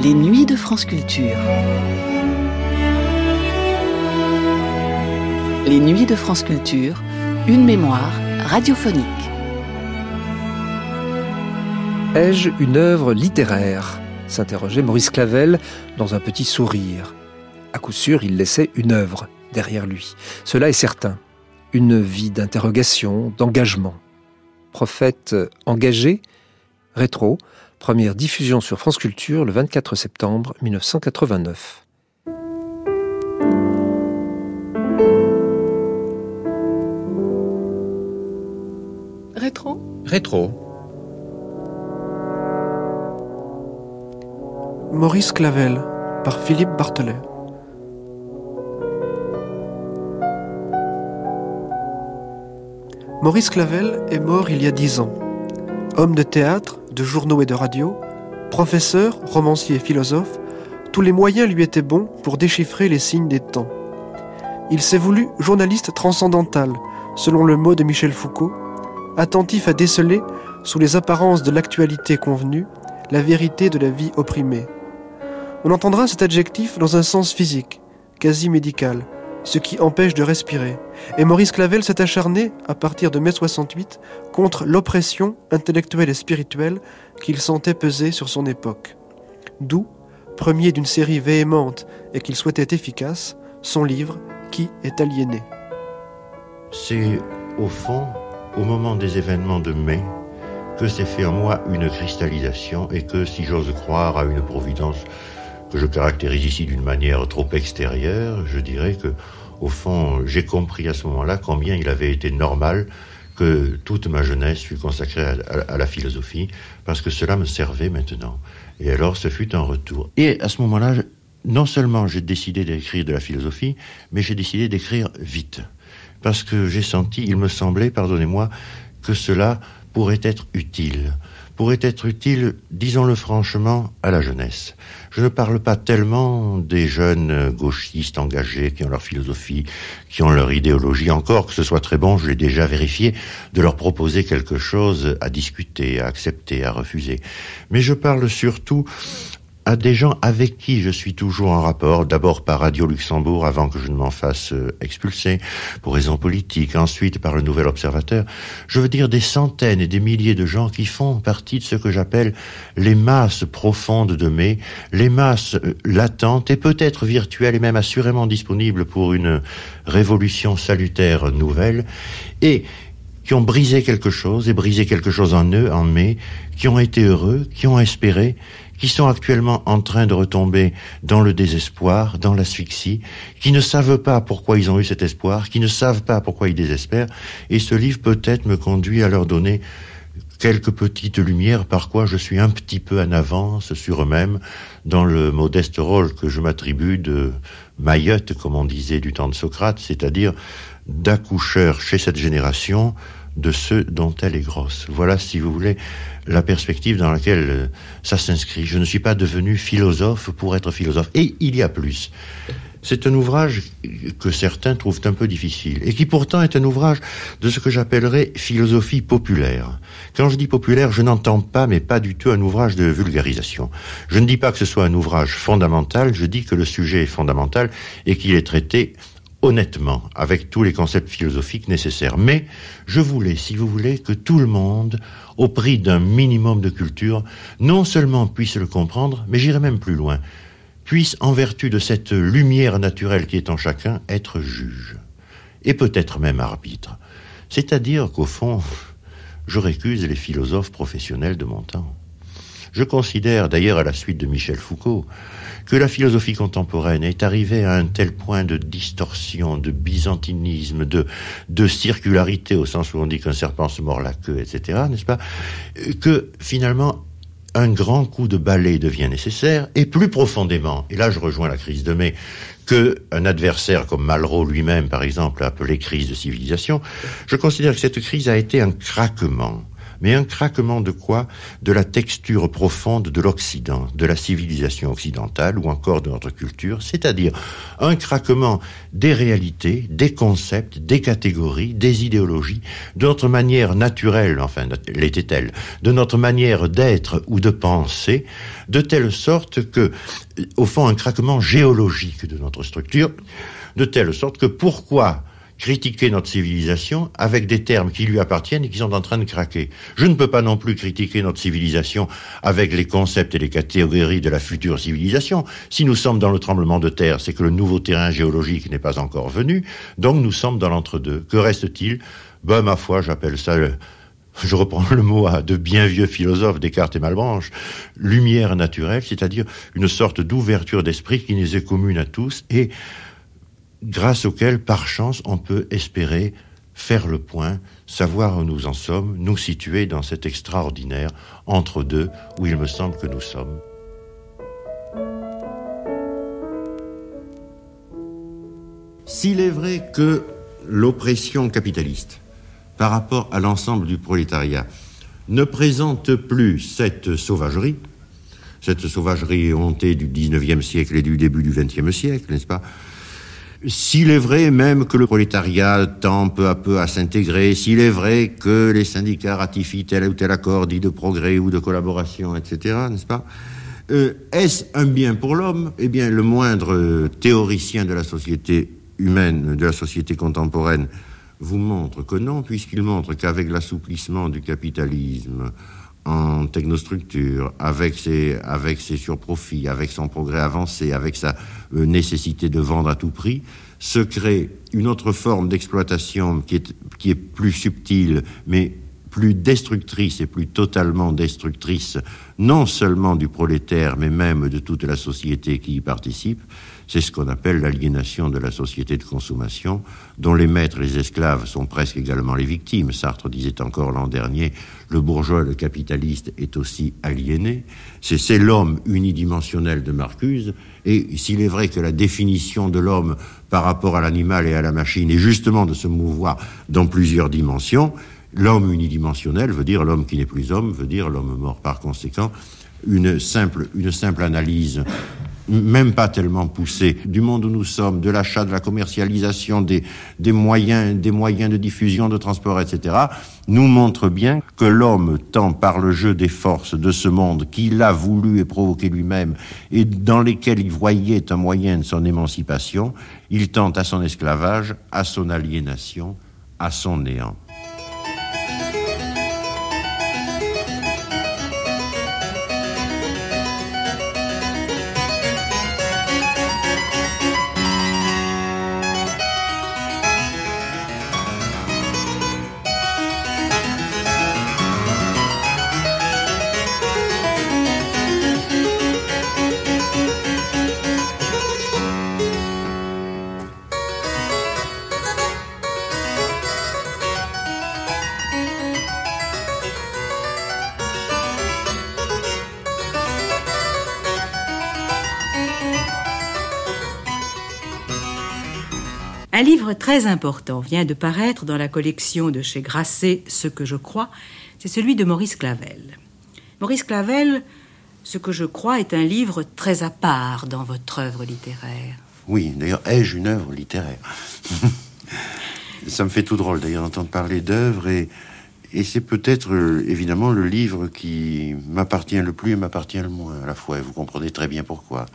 Les nuits de France Culture. Les nuits de France Culture, une mémoire radiophonique. Ai-je une œuvre littéraire ? S'interrogeait Maurice Clavel dans un petit sourire. À coup sûr, il laissait une œuvre derrière lui. Cela est certain. Une vie d'interrogation, d'engagement. Prophète engagé, Rétro, première diffusion sur France Culture le 24 septembre 1989. Rétro. Maurice Clavel, par Philippe Barthelet. Maurice Clavel est mort il y a 10 ans. Homme de théâtre, de journaux et de radio, professeur, romancier et philosophe, tous les moyens lui étaient bons pour déchiffrer les signes des temps. Il s'est voulu journaliste transcendantal, selon le mot de Michel Foucault, attentif à déceler, sous les apparences de l'actualité convenue, la vérité de la vie opprimée. On entendra cet adjectif dans un sens physique, quasi médical, ce qui empêche de respirer. Et Maurice Clavel s'est acharné, à partir de mai 68, contre l'oppression intellectuelle et spirituelle qu'il sentait peser sur son époque. D'où, premier d'une série véhémente et qu'il souhaitait efficace, son livre « Qui est aliéné ?» C'est, au fond, au moment des événements de mai, que s'est fait en moi une cristallisation et que, si j'ose croire à une providence que je caractérise ici d'une manière trop extérieure, je dirais que, au fond, j'ai compris à ce moment-là combien il avait été normal que toute ma jeunesse fût consacrée à la philosophie, parce que cela me servait maintenant. Et alors, ce fut un retour. Et à ce moment-là, non seulement j'ai décidé d'écrire de la philosophie, mais j'ai décidé d'écrire vite. Parce que j'ai senti, il me semblait, pardonnez-moi, que cela pourrait être utile, disons-le franchement, à la jeunesse. Je ne parle pas tellement des jeunes gauchistes engagés qui ont leur philosophie, qui ont leur idéologie, encore que ce soit très bon, je l'ai déjà vérifié, de leur proposer quelque chose à discuter, à accepter, à refuser. Mais je parle surtout à des gens avec qui je suis toujours en rapport, d'abord par Radio Luxembourg avant que je ne m'en fasse expulser, pour raisons politiques, ensuite par le Nouvel Observateur. Je veux dire des centaines et des milliers de gens qui font partie de ce que j'appelle les masses profondes de mai, les masses latentes et peut-être virtuelles et même assurément disponibles pour une révolution salutaire nouvelle, et qui ont brisé quelque chose en eux, en mai, qui ont été heureux, qui ont espéré, qui sont actuellement en train de retomber dans le désespoir, dans l'asphyxie, qui ne savent pas pourquoi ils ont eu cet espoir, qui ne savent pas pourquoi ils désespèrent, et ce livre peut-être me conduit à leur donner quelques petites lumières par quoi je suis un petit peu en avance sur eux-mêmes dans le modeste rôle que je m'attribue de Mayotte, comme on disait du temps de Socrate, c'est-à-dire d'accoucheur chez cette génération de ceux dont elle est grosse. Voilà, si vous voulez, la perspective dans laquelle ça s'inscrit. Je ne suis pas devenu philosophe pour être philosophe. Et il y a plus. C'est un ouvrage que certains trouvent un peu difficile et qui pourtant est un ouvrage de ce que j'appellerais philosophie populaire. Quand je dis populaire, je n'entends pas, mais pas du tout, un ouvrage de vulgarisation. Je ne dis pas que ce soit un ouvrage fondamental, je dis que le sujet est fondamental et qu'il est traité honnêtement, avec tous les concepts philosophiques nécessaires. Mais je voulais, si vous voulez, que tout le monde, au prix d'un minimum de culture, non seulement puisse le comprendre, mais j'irai même plus loin, puisse, en vertu de cette lumière naturelle qui est en chacun, être juge. Et peut-être même arbitre. C'est-à-dire qu'au fond, je récuse les philosophes professionnels de mon temps. Je considère, d'ailleurs à la suite de Michel Foucault, que la philosophie contemporaine est arrivée à un tel point de distorsion, de byzantinisme, de circularité, au sens où on dit qu'un serpent se mord la queue, etc., n'est-ce pas, que finalement un grand coup de balai devient nécessaire, et plus profondément, et là je rejoins la crise de mai, qu'un adversaire comme Malraux lui-même, par exemple, a appelé crise de civilisation, je considère que cette crise a été un craquement, Mais un craquement de quoi? De la texture profonde de l'Occident, de la civilisation occidentale ou encore de notre culture, c'est-à-dire un craquement des réalités, des concepts, des catégories, des idéologies, de notre manière naturelle, enfin l'était-elle, de notre manière d'être ou de penser, de telle sorte que, au fond, un craquement géologique de notre structure, de telle sorte que pourquoi critiquer notre civilisation avec des termes qui lui appartiennent et qui sont en train de craquer. Je ne peux pas non plus critiquer notre civilisation avec les concepts et les catégories de la future civilisation. Si nous sommes dans le tremblement de terre, c'est que le nouveau terrain géologique n'est pas encore venu, donc nous sommes dans l'entre-deux. Que reste-t-il? Ma foi, j'appelle ça, je reprends le mot de bien vieux philosophes Descartes et Malebranche, lumière naturelle, c'est-à-dire une sorte d'ouverture d'esprit qui nous est commune à tous et grâce auquel, par chance, on peut espérer faire le point, savoir où nous en sommes, nous situer dans cet extraordinaire entre-deux où il me semble que nous sommes. S'il est vrai que l'oppression capitaliste, par rapport à l'ensemble du prolétariat, ne présente plus cette sauvagerie hontée du 19e siècle et du début du 20e siècle, n'est-ce pas? S'il est vrai même que le prolétariat tend peu à peu à s'intégrer, s'il est vrai que les syndicats ratifient tel ou tel accord dit de progrès ou de collaboration, etc., n'est-ce pas? Est-ce un bien pour l'homme? Eh bien, le moindre théoricien de la société humaine, de la société contemporaine, vous montre que non, puisqu'il montre qu'avec l'assouplissement du capitalisme en technostructure, avec ses surprofits, avec son progrès avancé, avec sa nécessité de vendre à tout prix, se crée une autre forme d'exploitation qui est plus subtile, mais plus destructrice et plus totalement destructrice, non seulement du prolétaire, mais même de toute la société qui y participe. C'est ce qu'on appelle l'aliénation de la société de consommation, dont les maîtres et les esclaves sont presque également les victimes. Sartre disait encore l'an dernier, le bourgeois, le capitaliste est aussi aliéné. C'est l'homme unidimensionnel de Marcuse, et s'il est vrai que la définition de l'homme par rapport à l'animal et à la machine est justement de se mouvoir dans plusieurs dimensions, l'homme unidimensionnel veut dire l'homme qui n'est plus homme, veut dire l'homme mort. Par conséquent, une simple analyse, même pas tellement poussée, du monde où nous sommes, de l'achat, de la commercialisation, des moyens de diffusion, de transport, etc., nous montre bien que l'homme tend par le jeu des forces de ce monde qu'il a voulu et provoqué lui-même et dans lesquels il voyait un moyen de son émancipation, il tend à son esclavage, à son aliénation, à son néant. Un livre très important vient de paraître dans la collection de chez Grasset, Ce que je crois, c'est celui de Maurice Clavel. Maurice Clavel, Ce que je crois est un livre très à part dans votre œuvre littéraire. Oui, d'ailleurs, ai-je une œuvre littéraire? Ça me fait tout drôle d'ailleurs d'entendre parler d'œuvre et c'est peut-être évidemment le livre qui m'appartient le plus et m'appartient le moins à la fois, et vous comprenez très bien pourquoi.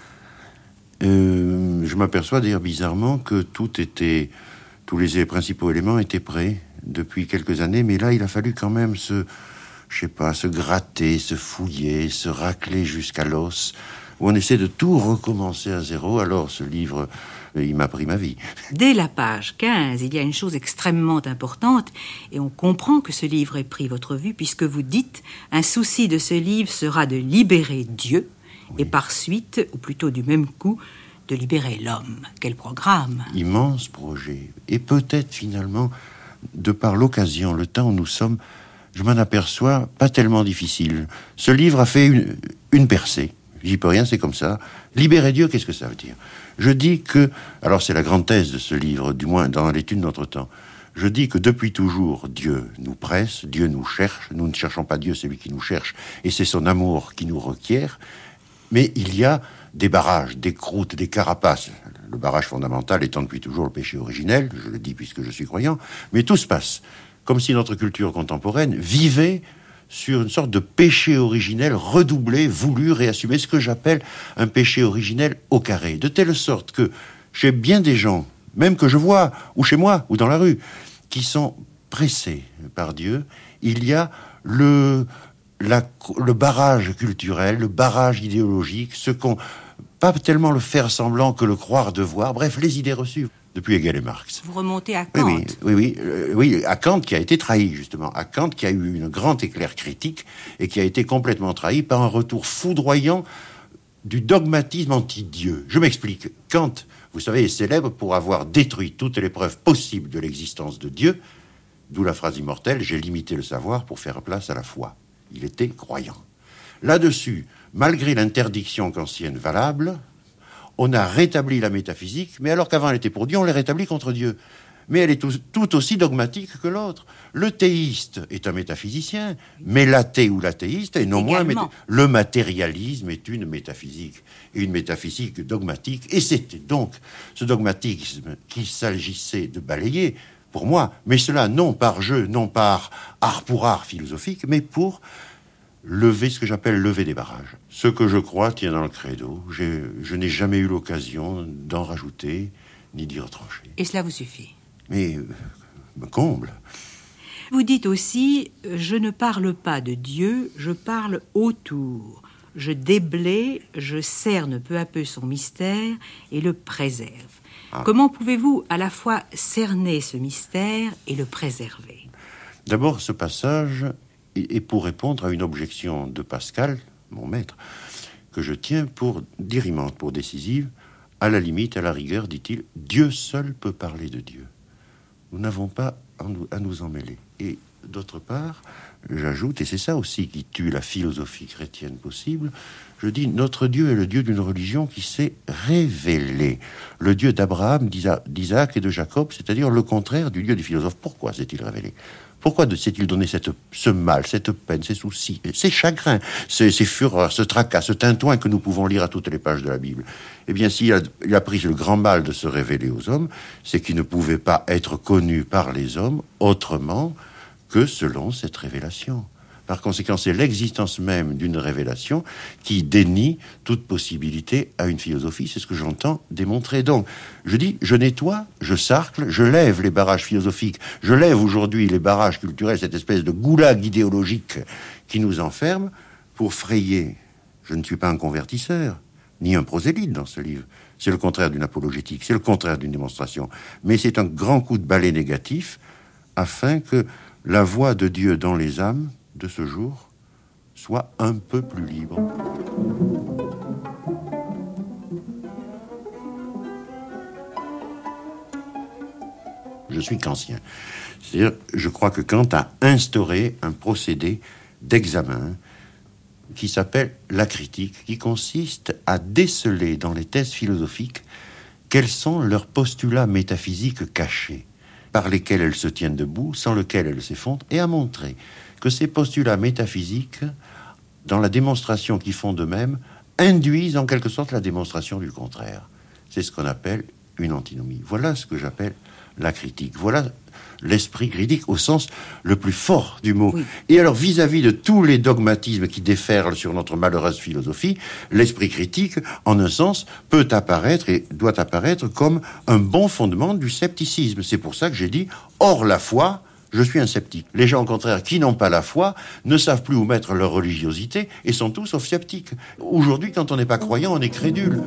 Je m'aperçois d'ailleurs bizarrement que tous les principaux éléments étaient prêts depuis quelques années, mais là il a fallu quand même se gratter, se fouiller, se racler jusqu'à l'os, où on essaie de tout recommencer à zéro. Alors ce livre, il m'a pris ma vie. Dès la page 15, il y a une chose extrêmement importante, et on comprend que ce livre ait pris votre vue, puisque vous dites « Un souci de ce livre sera de libérer Dieu », oui. Et par suite, ou plutôt du même coup, de libérer l'homme. Quel programme! Immense projet. Et peut-être finalement, de par l'occasion, le temps où nous sommes, je m'en aperçois pas tellement difficile. Ce livre a fait une percée. J'y peux rien, c'est comme ça. Libérer Dieu, qu'est-ce que ça veut dire? Je dis que, alors c'est la grande thèse de ce livre, du moins dans l'étude de notre temps, Je dis que depuis toujours, Dieu nous presse, Dieu nous cherche. Nous ne cherchons pas Dieu, c'est lui qui nous cherche. Et c'est son amour qui nous requiert. Mais il y a des barrages, des croûtes, des carapaces. Le barrage fondamental étant depuis toujours le péché originel, je le dis puisque je suis croyant. Mais tout se passe comme si notre culture contemporaine vivait sur une sorte de péché originel redoublé, voulu, réassumé, ce que j'appelle un péché originel au carré. De telle sorte que chez bien des gens, même que je vois, ou chez moi, ou dans la rue, qui sont pressés par Dieu, il y a le barrage culturel, le barrage idéologique, pas tellement le faire semblant que le croire devoir, bref, les idées reçues. Depuis Hegel et Marx. Vous remontez à Kant. Oui, à Kant qui a été trahi, justement. À Kant qui a eu une grande éclair critique et qui a été complètement trahi par un retour foudroyant du dogmatisme anti-Dieu. Je m'explique. Kant, vous savez, est célèbre pour avoir détruit toutes les preuves possibles de l'existence de Dieu, d'où la phrase immortelle « J'ai limité le savoir pour faire place à la foi ». Il était croyant. Là-dessus, malgré l'interdiction kantienne valable, on a rétabli la métaphysique, mais alors qu'avant elle était pour Dieu, on l'a rétablie contre Dieu. Mais elle est tout aussi dogmatique que l'autre. Le théiste est un métaphysicien, mais l'athée ou l'athéiste est non moins... Le matérialisme est une métaphysique, et une métaphysique dogmatique, et c'était donc ce dogmatisme qu'il s'agissait de balayer, pour moi, mais cela non par jeu, non par art pour art philosophique, mais pour lever ce que j'appelle lever des barrages. Ce que je crois tient dans le credo. Je n'ai jamais eu l'occasion d'en rajouter ni d'y retrancher. Et cela vous suffit? Mais me comble. Vous dites aussi, je ne parle pas de Dieu, je parle autour. Je déblaye, je cerne peu à peu son mystère et le préserve. Comment pouvez-vous à la fois cerner ce mystère et le préserver? D'abord, ce passage est pour répondre à une objection de Pascal, mon maître, que je tiens pour dirimante, pour décisive. À la limite, à la rigueur, dit-il, Dieu seul peut parler de Dieu. Nous n'avons pas à nous en mêler. Et d'autre part, j'ajoute, et c'est ça aussi qui tue la philosophie chrétienne possible, je dis, notre Dieu est le Dieu d'une religion qui s'est révélée. Le Dieu d'Abraham, d'Isaac et de Jacob, c'est-à-dire le contraire du Dieu des philosophes. Pourquoi s'est-il révélé? Pourquoi s'est-il donné ce mal, cette peine, ces soucis, ces chagrins, ces fureurs, ce tracas, ce tintouin que nous pouvons lire à toutes les pages de la Bible? Eh bien, s'il a pris le grand mal de se révéler aux hommes, c'est qu'il ne pouvait pas être connu par les hommes autrement que selon cette révélation. Par conséquent, c'est l'existence même d'une révélation qui dénie toute possibilité à une philosophie. C'est ce que j'entends démontrer. Donc, je dis, je nettoie, je sarcle, je lève les barrages philosophiques, je lève aujourd'hui les barrages culturels, cette espèce de goulag idéologique qui nous enferme, pour frayer. Je ne suis pas un convertisseur, ni un prosélyte dans ce livre. C'est le contraire d'une apologétique, c'est le contraire d'une démonstration. Mais c'est un grand coup de balai négatif, afin que la voix de Dieu dans les âmes de ce jour soit un peu plus libre. Je suis kantien. C'est-à-dire, je crois que Kant a instauré un procédé d'examen qui s'appelle la critique, qui consiste à déceler dans les thèses philosophiques quels sont leurs postulats métaphysiques cachés, par lesquels elles se tiennent debout, sans lesquels elles s'effondrent, et à montrer que ces postulats métaphysiques, dans la démonstration qu'ils font d'eux-mêmes, induisent en quelque sorte la démonstration du contraire. C'est ce qu'on appelle une antinomie. Voilà ce que j'appelle la critique. Voilà l'esprit critique au sens le plus fort du mot. Oui. Et alors, vis-à-vis de tous les dogmatismes qui déferlent sur notre malheureuse philosophie, l'esprit critique, en un sens, peut apparaître et doit apparaître comme un bon fondement du scepticisme. C'est pour ça que j'ai dit, hors la foi, je suis un sceptique. Les gens, au contraire, qui n'ont pas la foi, ne savent plus où mettre leur religiosité et sont tous sauf sceptiques. Aujourd'hui, quand on n'est pas croyant, on est crédule.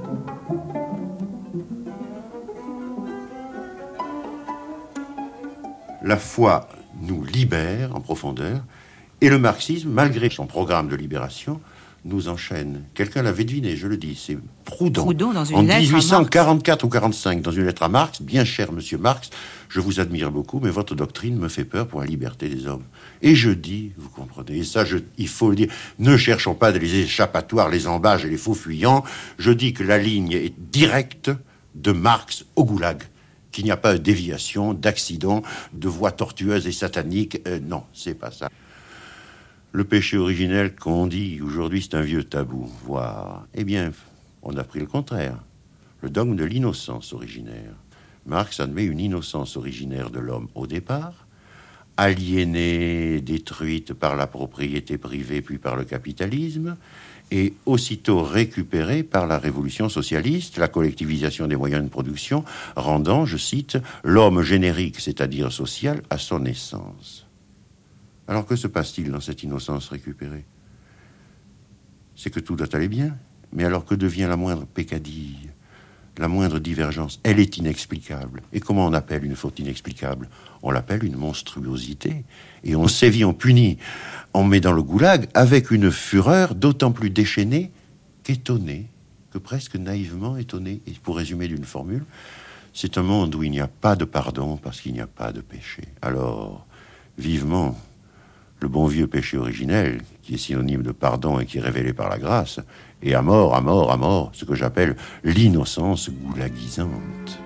La foi nous libère en profondeur, et le marxisme, malgré son programme de libération, nous enchaîne. Quelqu'un l'avait deviné, je le dis, c'est Proudhon dans une en lettre 1844 ou 45, dans une lettre à Marx. Bien cher monsieur Marx, je vous admire beaucoup, mais votre doctrine me fait peur pour la liberté des hommes. Et je dis, vous comprenez, et ça, il faut le dire, ne cherchons pas les échappatoires, les embages et les faux fuyants. Je dis que la ligne est directe de Marx au goulag, qu'il n'y a pas de déviation, d'accident, de voies tortueuses et sataniques. Non, c'est pas ça. Le péché originel qu'on dit aujourd'hui, c'est un vieux tabou, voire... Eh bien, on a pris le contraire. Le dogme de l'innocence originaire. Marx admet une innocence originaire de l'homme au départ, aliénée, détruite par la propriété privée puis par le capitalisme, et aussitôt récupérée par la révolution socialiste, la collectivisation des moyens de production, rendant, je cite, l'homme générique, c'est-à-dire social, à son essence. Alors que se passe-t-il dans cette innocence récupérée? C'est que tout doit aller bien, mais alors que devient la moindre peccadille, la moindre divergence? Elle est inexplicable. Et comment on appelle une faute inexplicable? On l'appelle une monstruosité. Et on sévit, on punit, on met dans le goulag avec une fureur d'autant plus déchaînée qu'étonnée, que presque naïvement étonnée. Et pour résumer d'une formule, c'est un monde où il n'y a pas de pardon parce qu'il n'y a pas de péché. Alors, vivement le bon vieux péché originel, qui est synonyme de pardon et qui est révélé par la grâce, et à mort, ce que j'appelle l'innocence goulagisante.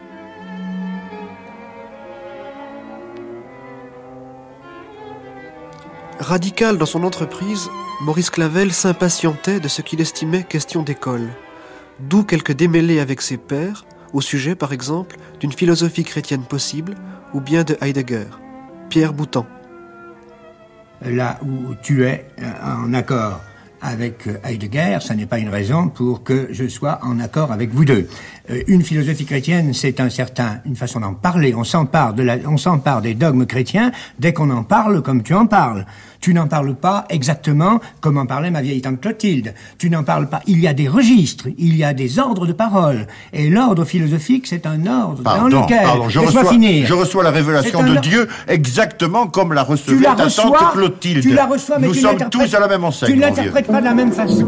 Radical dans son entreprise, Maurice Clavel s'impatientait de ce qu'il estimait question d'école. D'où quelques démêlés avec ses pairs, au sujet, par exemple, d'une philosophie chrétienne possible, ou bien de Heidegger. Pierre Boutan. Là où tu es en accord avec Heidegger, ça n'est pas une raison pour que je sois en accord avec vous deux. Une philosophie chrétienne, c'est une façon d'en parler. On s'empare des dogmes chrétiens dès qu'on en parle comme tu en parles. Tu n'en parles pas exactement comme en parlait ma vieille tante Clotilde. Tu n'en parles pas. Il y a des registres, il y a des ordres de parole. Et l'ordre philosophique, c'est un ordre dans lequel... je reçois la révélation de Dieu exactement comme la recevait ta tante Clotilde. Tu la reçois, mais nous sommes tous à la même enseigne. Tu ne l'interprètes pas de la même façon.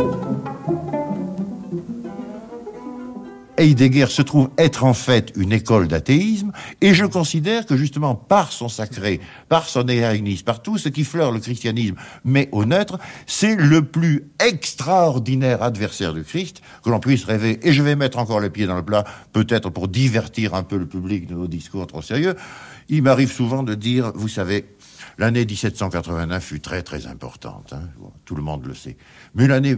Heidegger se trouve être en fait une école d'athéisme, et je considère que justement par son sacré, par son hérénisme, par tout ce qui fleure le christianisme, mais au neutre, c'est le plus extraordinaire adversaire du Christ que l'on puisse rêver. Et je vais mettre encore les pieds dans le plat, peut-être pour divertir un peu le public de nos discours trop sérieux. Il m'arrive souvent de dire, vous savez, l'année 1789 fut très très importante, hein, tout le monde le sait. Mais l'année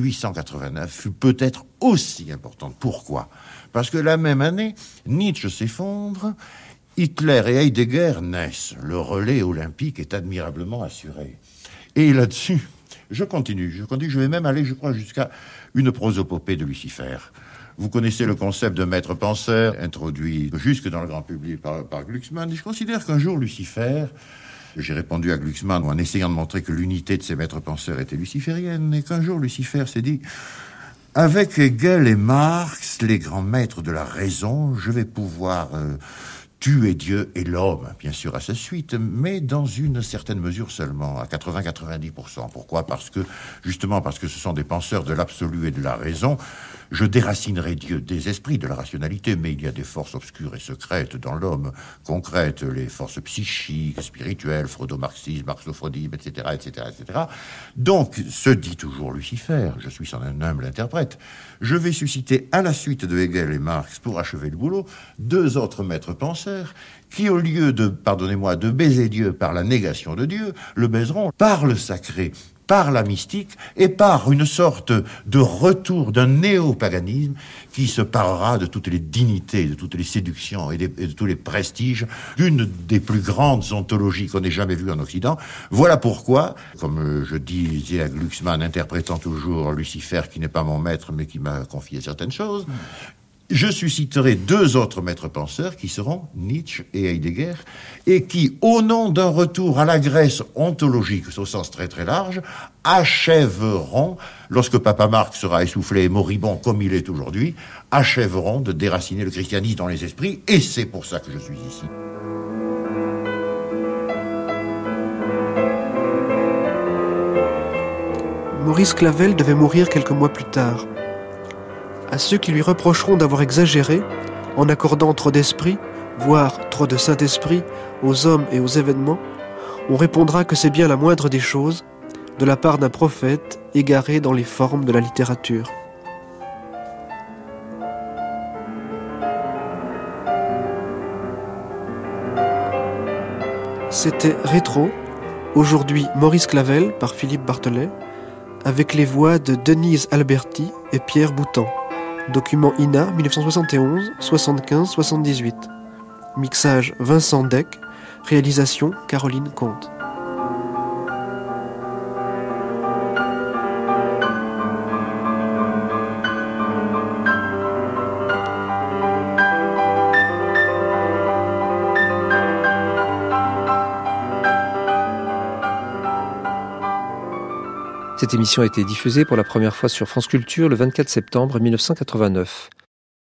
1889 fut peut-être aussi importante. Pourquoi? Parce que la même année, Nietzsche s'effondre, Hitler et Heidegger naissent. Le relais olympique est admirablement assuré. Et là-dessus, je continue, je vais même aller, je crois, jusqu'à une prosopopée de Lucifer. Vous connaissez le concept de maître penseur, introduit jusque dans le grand public par Glucksmann. Et je considère qu'un jour, Lucifer... J'ai répondu à Glucksmann en essayant de montrer que l'unité de ses maîtres penseurs était luciférienne, et qu'un jour Lucifer s'est dit « Avec Hegel et Marx, les grands maîtres de la raison, je vais pouvoir tuer Dieu et l'homme, bien sûr à sa suite, mais dans une certaine mesure seulement, à 80-90%. Pourquoi? Parce que ce sont des penseurs de l'absolu et de la raison. Je déracinerai Dieu des esprits, de la rationalité, mais il y a des forces obscures et secrètes dans l'homme, concrètes, les forces psychiques, spirituelles, freudo-marxisme, marxo-freudisme, etc., etc., etc. Donc, se dit toujours Lucifer, je suis son humble interprète, je vais susciter à la suite de Hegel et Marx, pour achever le boulot, deux autres maîtres penseurs qui, au lieu de, pardonnez-moi, de baiser Dieu par la négation de Dieu, le baiseront par le sacré, par la mystique et par une sorte de retour d'un néo-paganisme qui se parera de toutes les dignités, de toutes les séductions et de tous les prestiges d'une des plus grandes ontologies qu'on ait jamais vues en Occident. Voilà pourquoi, comme je disais à Glucksmann, interprétant toujours Lucifer, qui n'est pas mon maître mais qui m'a confié certaines choses, je susciterai deux autres maîtres penseurs qui seront Nietzsche et Heidegger, et qui, au nom d'un retour à la Grèce ontologique, au sens très très large, achèveront, lorsque Papa Marx sera essoufflé et moribond comme il est aujourd'hui, achèveront de déraciner le christianisme dans les esprits, et c'est pour ça que je suis ici. Maurice Clavel devait mourir quelques mois plus tard. À ceux qui lui reprocheront d'avoir exagéré, en accordant trop d'esprit, voire trop de Saint-Esprit, aux hommes et aux événements, on répondra que c'est bien la moindre des choses, de la part d'un prophète égaré dans les formes de la littérature. C'était Rétro, aujourd'hui Maurice Clavel par Philippe Barthelet, avec les voix de Denise Alberti et Pierre Boutan. Document INA 1971, 75, 78. Mixage Vincent Deck, réalisation Caroline Comte. Cette émission a été diffusée pour la première fois sur France Culture le 24 septembre 1989.